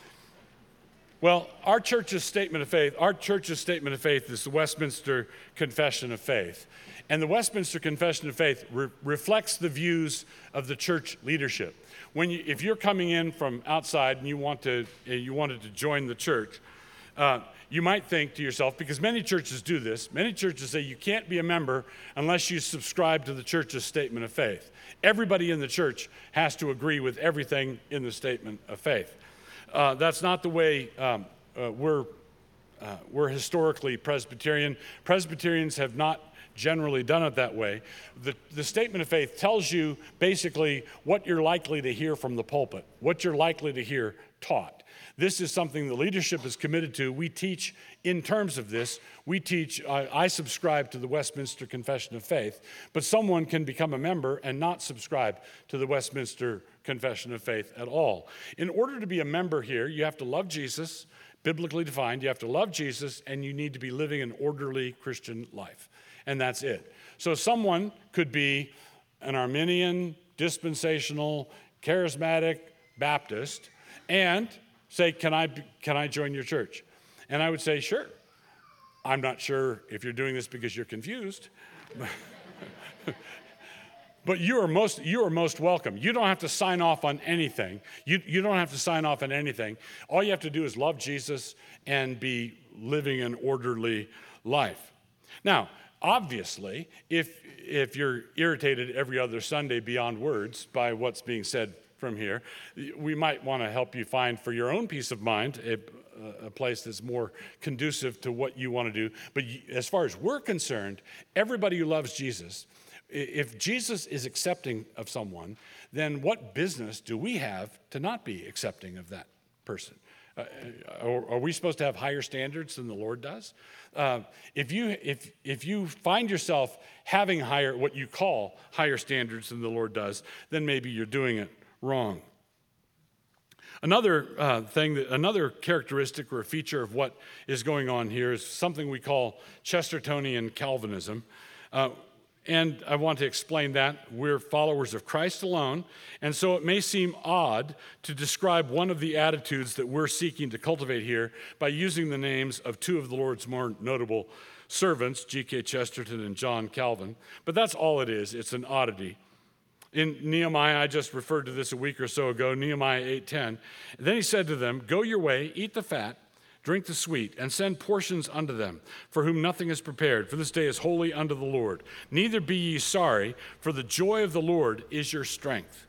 Well, our church's statement of faith, our church's statement of faith is the Westminster Confession of Faith. And the Westminster Confession of Faith re- reflects the views of the church leadership. When you, if you're coming in from outside and you want to, you wanted to join the church, uh, you might think to yourself, because many churches do this, many churches say you can't be a member unless you subscribe to the church's statement of faith. Everybody in the church has to agree with everything in the statement of faith. Uh, that's not the way um, uh, we're, uh, we're historically Presbyterian. Presbyterians have not generally done it that way. The, the statement of faith tells you basically what you're likely to hear from the pulpit, what you're likely to hear taught. This is something the leadership is committed to. We teach in terms of this. We teach, I, I subscribe to the Westminster Confession of Faith, but someone can become a member and not subscribe to the Westminster Confession of Faith at all. In order to be a member here, you have to love Jesus, biblically defined. You have to love Jesus, and you need to be living an orderly Christian life. And that's it. So someone could be an Arminian, dispensational, charismatic Baptist and say, can I, can I join your church? And I would say, sure. I'm not sure if you're doing this because you're confused. But you are most you are most welcome. You don't have to sign off on anything. You, you don't have to sign off on anything. All you have to do is love Jesus and be living an orderly life. Now, obviously, if if you're irritated every other Sunday beyond words by what's being said from here, we might want to help you find for your own peace of mind a, a, a place that's more conducive to what you want to do. But as far as we're concerned, everybody who loves Jesus, if Jesus is accepting of someone, then what business do we have to not be accepting of that person? Uh, are, are we supposed to have higher standards than the Lord does? Uh, if you if if you find yourself having higher, what you call higher standards than the Lord does, then maybe you're doing it wrong. Another uh, thing, that another characteristic or a feature of what is going on here is something we call Chestertonian Calvinism. Uh, And I want to explain that. We're followers of Christ alone, and so it may seem odd to describe one of the attitudes that we're seeking to cultivate here by using the names of two of the Lord's more notable servants, G K Chesterton and John Calvin, but that's all it is. It's an oddity. In Nehemiah, I just referred to this a week or so ago, Nehemiah eight ten. Then he said to them, "Go your way, eat the fat, drink the sweet, and send portions unto them, for whom nothing is prepared, for this day is holy unto the Lord. Neither be ye sorry, for the joy of the Lord is your strength."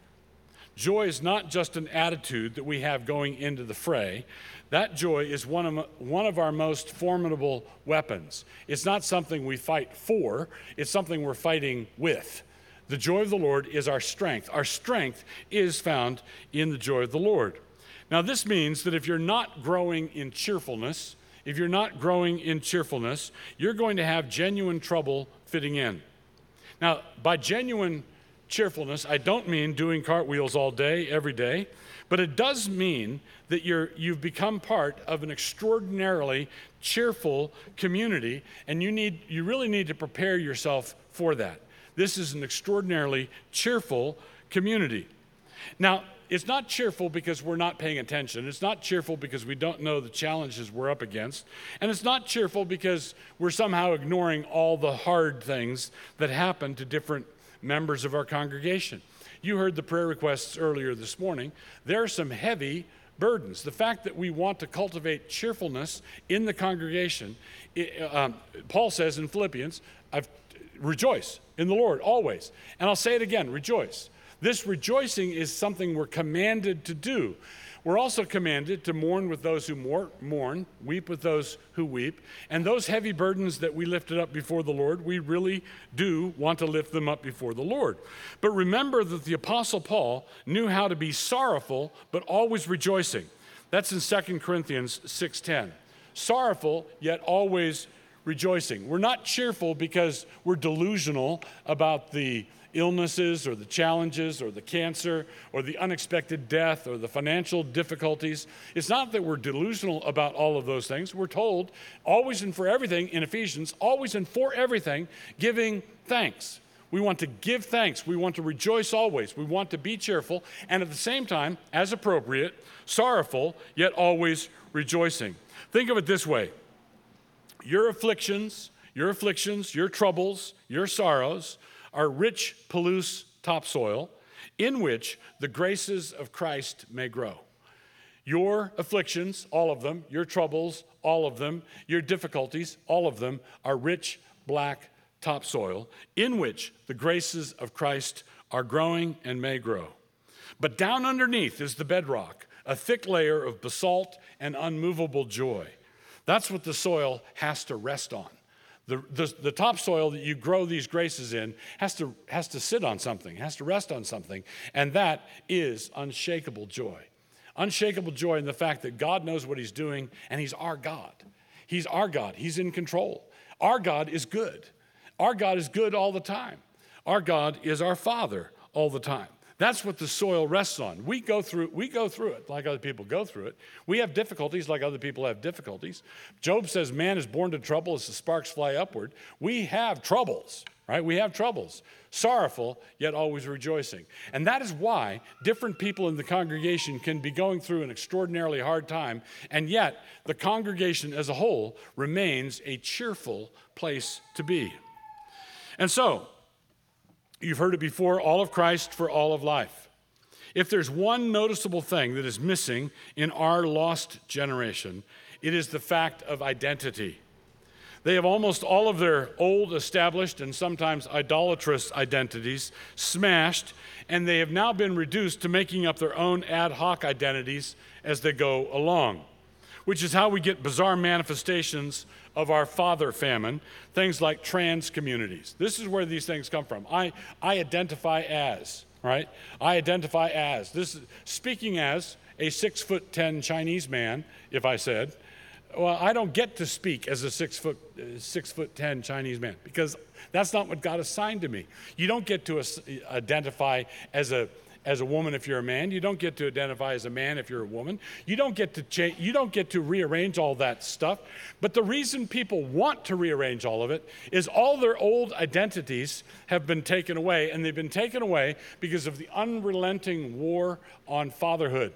Joy is not just an attitude that we have going into the fray. That joy is one of, one of our most formidable weapons. It's not something we fight for, it's something we're fighting with. The joy of the Lord is our strength. Our strength is found in the joy of the Lord. Now, this means that if you're not growing in cheerfulness, if you're not growing in cheerfulness, you're going to have genuine trouble fitting in. Now, by genuine cheerfulness, I don't mean doing cartwheels all day, every day, but it does mean that you're, you've become part of an extraordinarily cheerful community, and you need, you really need to prepare yourself for that. This is an extraordinarily cheerful community. Now, it's not cheerful because we're not paying attention. It's not cheerful because we don't know the challenges we're up against. And it's not cheerful because we're somehow ignoring all the hard things that happen to different members of our congregation. You heard the prayer requests earlier this morning. There are some heavy burdens. The fact that we want to cultivate cheerfulness in the congregation, it, um, Paul says in Philippians, I've, rejoice in the Lord always. And I'll say it again, rejoice. This rejoicing is something we're commanded to do. We're also commanded to mourn with those who mourn, weep with those who weep, and those heavy burdens that we lifted up before the Lord, we really do want to lift them up before the Lord. But remember that the Apostle Paul knew how to be sorrowful, but always rejoicing. That's in Second Corinthians six ten. Sorrowful, yet always rejoicing. We're not cheerful because we're delusional about the illnesses or the challenges or the cancer or the unexpected death or the financial difficulties. It's not that we're delusional about all of those things. We're told always and for everything in Ephesians, always and for everything, giving thanks. We want to give thanks. We want to rejoice always. We want to be cheerful and at the same time, as appropriate, sorrowful, yet always rejoicing. Think of it this way. Your afflictions, your afflictions, your troubles, your sorrows are rich Palouse topsoil in which the graces of Christ may grow. Your afflictions, all of them, your troubles, all of them, your difficulties, all of them are rich black topsoil in which the graces of Christ are growing and may grow. But down underneath is the bedrock, a thick layer of basalt and unmovable joy. That's what the soil has to rest on. The, the, the topsoil that you grow these graces in has to, has to sit on something, has to rest on something, and that is unshakable joy. Unshakable joy in the fact that God knows what he's doing, and he's our God. He's our God. He's in control. Our God is good. Our God is good all the time. Our God is our Father all the time. That's what the soil rests on. We go through, we go through it like other people go through it. We have difficulties like other people have difficulties. Job says man is born to trouble as the sparks fly upward. We have troubles, right? We have troubles. Sorrowful, yet always rejoicing. And that is why different people in the congregation can be going through an extraordinarily hard time, and yet the congregation as a whole remains a cheerful place to be. And so, you've heard it before, all of Christ for all of life. If there's one noticeable thing that is missing in our lost generation, it is the fact of identity. They have almost all of their old, established, and sometimes idolatrous identities smashed, and they have now been reduced to making up their own ad hoc identities as they go along. which is how we get bizarre manifestations of our father famine, things like trans communities. This is where these things come from. I, I identify as, right? I identify as. This is, speaking as a six foot ten Chinese man, if I said, well, I don't get to speak as a six foot, uh, six foot ten Chinese man because that's not what God assigned to me. You don't get to as, identify as a as a woman if you're a man. You don't get to identify as a man if you're a woman. You don't get to change. You don't get to rearrange all that stuff. But the reason people want to rearrange all of it is all their old identities have been taken away, and they've been taken away because of the unrelenting war on fatherhood.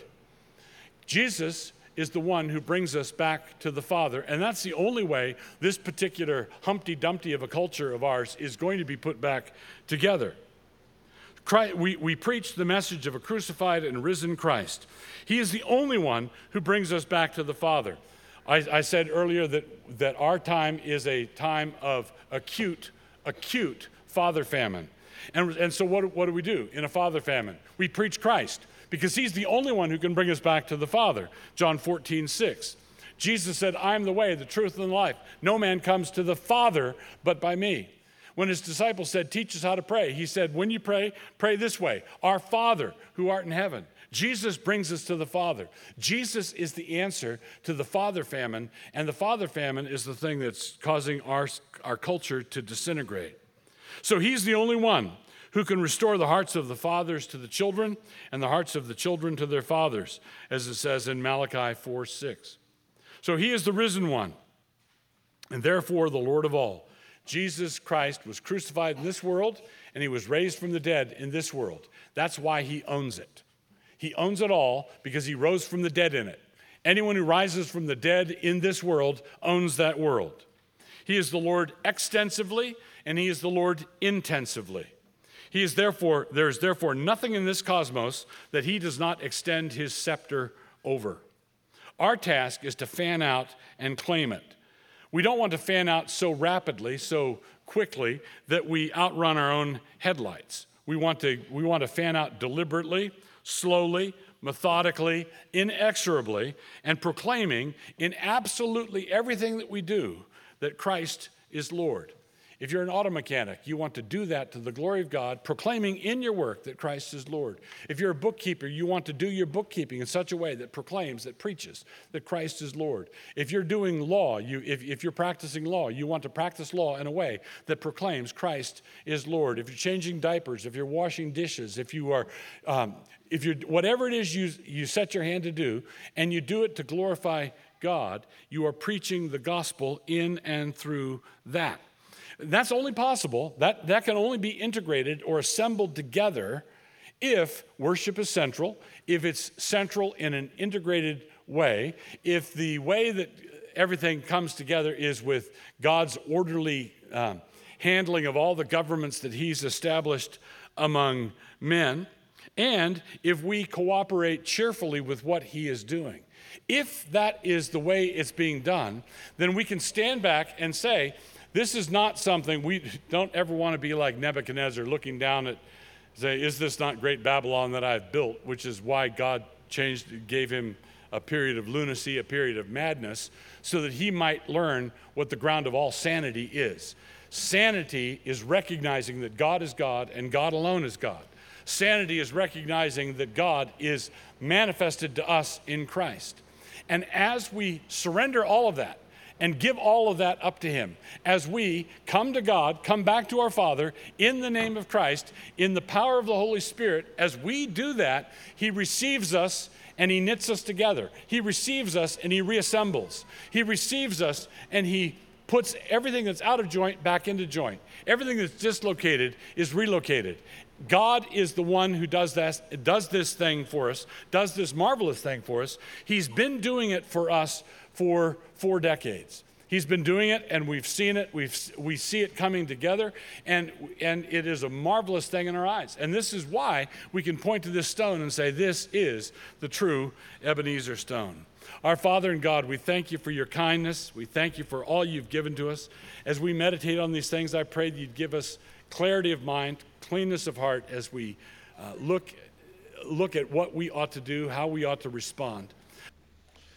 Jesus is the one who brings us back to the Father, and that's the only way this particular Humpty Dumpty of a culture of ours is going to be put back together. Christ, we, we preach the message of a crucified and risen Christ. He is the only one who brings us back to the Father. I, I said earlier that, that our time is a time of acute, acute father famine. And, and so what, what do we do in a father famine? We preach Christ, because he's the only one who can bring us back to the Father. John fourteen six. Jesus said, I am the way, the truth, and the life. No man comes to the Father but by me. When his disciples said, teach us how to pray, he said, when you pray, pray this way, our Father who art in heaven. Jesus brings us to the Father. Jesus is the answer to the father famine, and the father famine is the thing that's causing our, our culture to disintegrate. So he's the only one who can restore the hearts of the fathers to the children and the hearts of the children to their fathers, as it says in Malachi four six. So he is the risen one, and therefore the Lord of all. Jesus Christ was crucified in this world, and he was raised from the dead in this world. That's why he owns it. He owns it all because he rose from the dead in it. Anyone who rises from the dead in this world owns that world. He is the Lord extensively, and he is the Lord intensively. He is therefore, there is therefore nothing in this cosmos that he does not extend his scepter over. Our task is to fan out and claim it. We don't want to fan out so rapidly, so quickly, that we outrun our own headlights. We want to, we want to fan out deliberately, slowly, methodically, inexorably, and proclaiming in absolutely everything that we do that Christ is Lord. If you're an auto mechanic, you want to do that to the glory of God, proclaiming in your work that Christ is Lord. If you're a bookkeeper, you want to do your bookkeeping in such a way that proclaims, that preaches that Christ is Lord. If you're doing law, you, if, if you're practicing law, you want to practice law in a way that proclaims Christ is Lord. If you're changing diapers, if you're washing dishes, if you are, um, if you're, whatever it is you, you set your hand to do, and you do it to glorify God, you are preaching the gospel in and through that. That's only possible, that, that can only be integrated or assembled together if worship is central, if it's central in an integrated way, if the way that everything comes together is with God's orderly um, handling of all the governments that he's established among men, and if we cooperate cheerfully with what he is doing. If that is the way it's being done, then we can stand back and say, this is not something, we don't ever want to be like Nebuchadnezzar looking down at, say, is this not great Babylon that I've built? Which is why God changed, gave him a period of lunacy, a period of madness, so that he might learn what the ground of all sanity is. Sanity is recognizing that God is God and God alone is God. Sanity is recognizing that God is manifested to us in Christ. And as we surrender all of that, and give all of that up to him, as we come to God, come back to our Father in the name of Christ, in the power of the Holy Spirit, as we do that, he receives us and he knits us together. He receives us and he reassembles. He receives us and he puts everything that's out of joint back into joint. Everything that's dislocated is relocated. God is the one who does that, does this thing for us, does this marvelous thing for us. He's been doing it for us for four decades. He's been doing it, and we've seen it. We've, we see it coming together, and, and it is a marvelous thing in our eyes. And this is why we can point to this stone and say, this is the true Ebenezer stone. Our Father and God, we thank you for your kindness. We thank you for all you've given to us. As we meditate on these things, I pray that you'd give us clarity of mind, cleanness of heart as we uh, look, look at what we ought to do, how we ought to respond.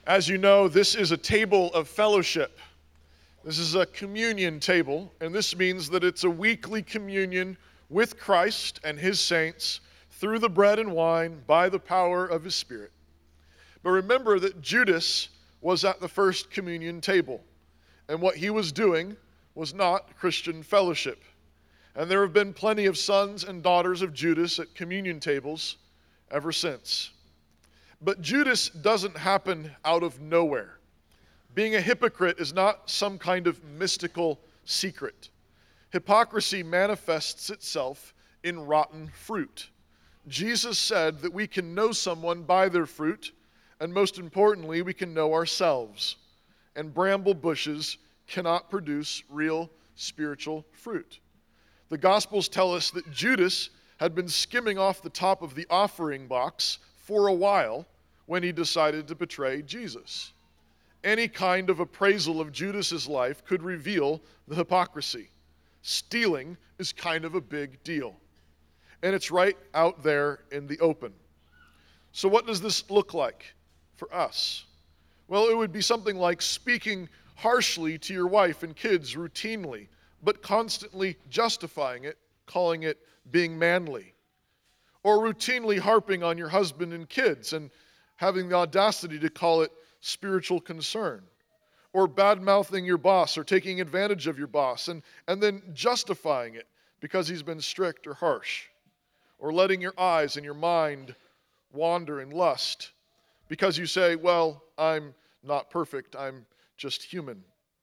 As you know, this is a table of fellowship. This is a communion table, and this means that it's a weekly communion with Christ and his saints through the bread and wine by the power of his Spirit. But remember that Judas was at the first communion table, and what he was doing was not Christian fellowship. And there have been plenty of sons and daughters of Judas at communion tables ever since. But Judas doesn't happen out of nowhere. Being a hypocrite is not some kind of mystical secret. Hypocrisy manifests itself in rotten fruit. Jesus said that we can know someone by their fruit, and most importantly, we can know ourselves. And bramble bushes cannot produce real spiritual fruit. The Gospels tell us that Judas had been skimming off the top of the offering box for a while when he decided to betray Jesus. Any kind of appraisal of Judas's life could reveal the hypocrisy. Stealing is kind of a big deal. And it's right out there in the open. So what does this look like for us? Well, it would be something like speaking harshly to your wife and kids routinely, but constantly justifying it, calling it being manly. Or routinely harping on your husband and kids and having the audacity to call it spiritual concern. Or bad-mouthing your boss or taking advantage of your boss and, and then justifying it because he's been strict or harsh. Or letting your eyes and your mind wander in lust because you say, well, I'm not perfect, I'm just human.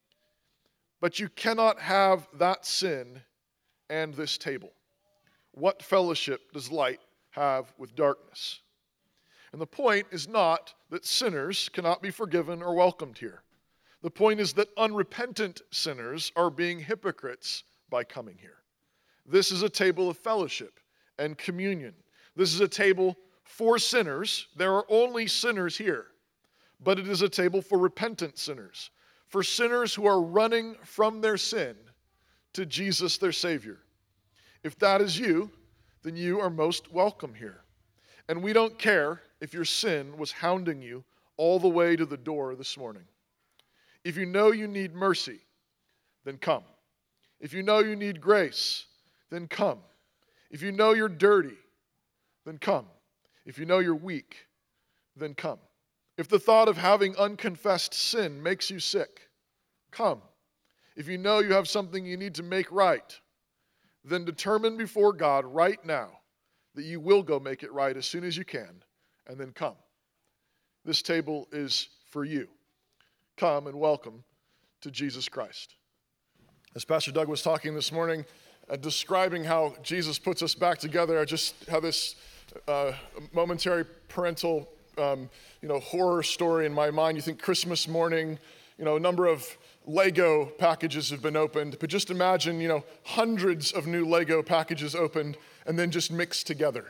But you cannot have that sin and this table. What fellowship does light have with darkness? And the point is not that sinners cannot be forgiven or welcomed here. The point is that unrepentant sinners are being hypocrites by coming here. This is a table of fellowship and communion. This is a table for sinners. There are only sinners here. But it is a table for repentant sinners. For sinners who are running from their sin to Jesus, their Savior. If that is you, then you are most welcome here. And we don't care if your sin was hounding you all the way to the door this morning. If you know you need mercy, then come. If you know you need grace, then come. If you know you're dirty, then come. If you know you're weak, then come. If the thought of having unconfessed sin makes you sick, come. If you know you have something you need to make right, then determine before God right now that you will go make it right as soon as you can, and then come. This table is for you. Come and welcome to Jesus Christ. As Pastor Doug was talking this morning, uh, describing how Jesus puts us back together, I just have this uh, momentary parental um, you know, horror story in my mind. You think Christmas morning, you know, a number of Lego packages have been opened, but just imagine, you know, hundreds of new Lego packages opened and then just mixed together.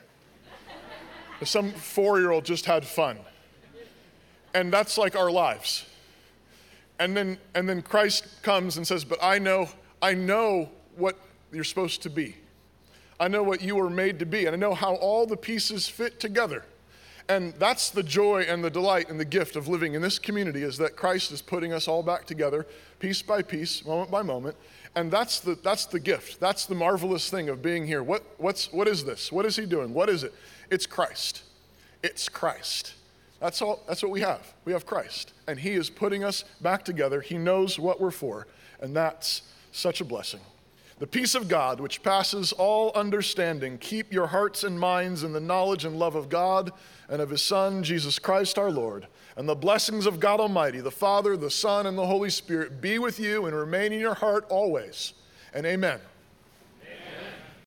Some four-year-old just had fun. And that's like our lives. And then and then Christ comes and says, but I know, I know what you're supposed to be. I know what you were made to be, and I know how all the pieces fit together. And that's the joy and the delight and the gift of living in this community, is that Christ is putting us all back together, piece by piece, moment by moment. And that's the that's the gift. That's the marvelous thing of being here. What what's what is this? What is he doing? What is it? It's Christ. It's Christ. That's all. That's what we have. We have Christ. And he is putting us back together. He knows what we're for. And that's such a blessing. The peace of God, which passes all understanding, keep your hearts and minds in the knowledge and love of God and of his Son, Jesus Christ our Lord. And the blessings of God Almighty, the Father, the Son, and the Holy Spirit be with you and remain in your heart always. And amen.